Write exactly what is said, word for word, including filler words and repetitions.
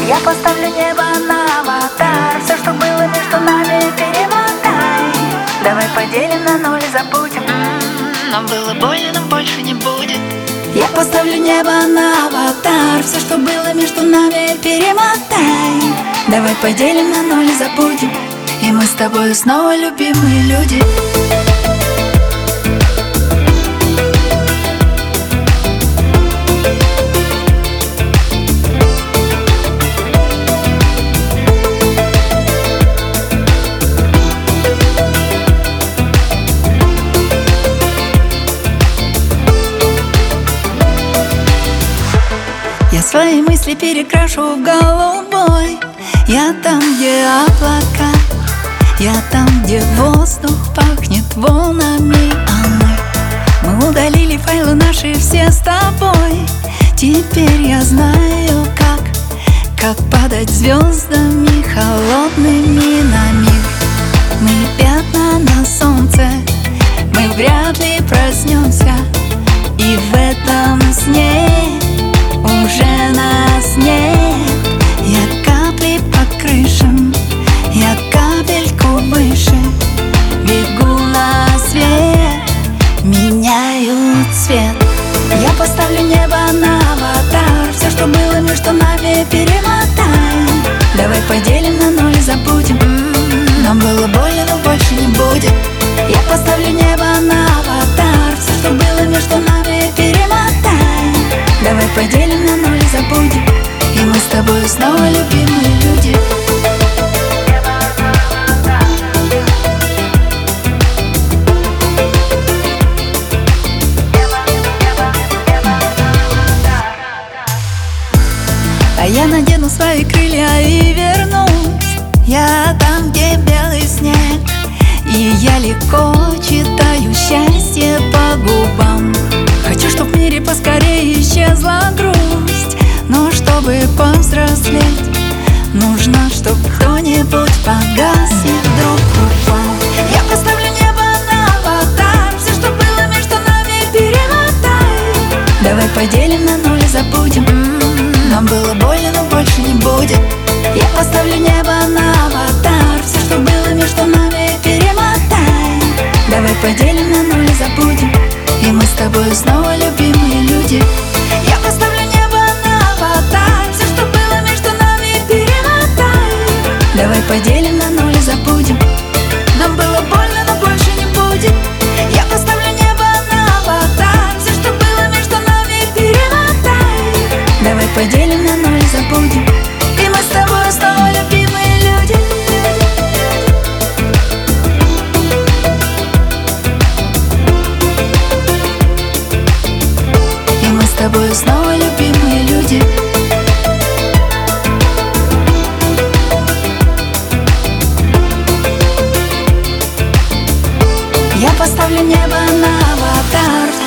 Я поставлю небо на аватар. Все, что было между нами, перемотай. Давай поделим на ноль и забудем. Нам было больно, но больше не будет. Я поставлю небо на аватар. Все, что было между нами, перемотай. Давай поделим на ноль и забудем. И мы с тобой снова любимые люди. Я свои мысли перекрашу в голубой. Я там, где облака. Я там, где воздух пахнет волнами. А мы, мы удалили файлы наши все с тобой. Теперь я знаю, как Как падать звездами холодными на миг. Мы пятна на солнце. Мы вряд ли проснемся. И в этом сне уже нас нет. Я капли по крышам, я капельку выше. Бегу на свет, меняю цвет. Я поставлю небо на аватар. Все, что было между нами, перемотай. Давай поделим на ноль и забудем. Нам было больно, но больше не будет. Я поставлю небо на аватар. Все, что было между нами, перемотай. Давай поделим на ноль и забудем. И мы с тобой снова любимые люди. А я надену свои крылья и вернусь. Я там, где белый снег. И я легко читаю счастье по губам. Хочу, чтоб в мире поскорее исчезла грусть. Но чтобы повзрослеть, нужно, чтоб кто-нибудь погас и вдруг упал. Я поставлю небо на аватар. Все, что было между нами, перемотай. Давай поделим на ноль и забудем. Нам было больно, но больше не будет. Я поставлю небо на аватар. Все, что было между нами, перемотай. Давай поделим на ноль и забудем. И мы с тобой снова любимые люди. Я поставлю небо на аватар. Все, что было между нами, перемотай. Давай поделим на ноль и забудем. Нам было больно, но больше не будет. Я поставлю небо на аватар. Все, что было между нами, перемотай. Давай поделим на ноль и забудем. И мы с тобой снова любимые люди. И мы с тобой снова любимые люди. Я поставлю небо на аватар.